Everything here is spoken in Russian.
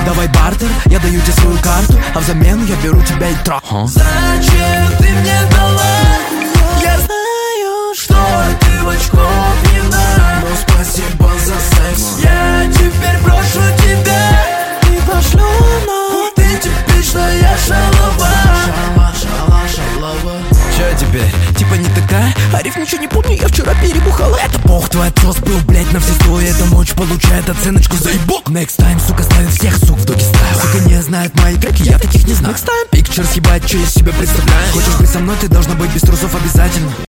Давай бартер, я даю тебе свою карту, а взамен я беру тебя и трах. Зачем ты мне дала? Я знаю, что ты в очков не на. Но спасибо за секс. Я теперь брошу тебя и пошлю на. Ты типичная шалава. Шалава. Чё теперь? Типа не такая? Ариф, ничего не помню, я вчера перебухала. Это бог, твой отсос был, блять, на все сто. Эта ночь получает оценочку за ебок. Next time, сука, ставит всех, сук, в доги стайл. Сука, не знает мои треки, я таких не знаю. Next time, pictures, ебать, что я себе представляю. Хочешь быть со мной, ты должна быть без трусов обязательно.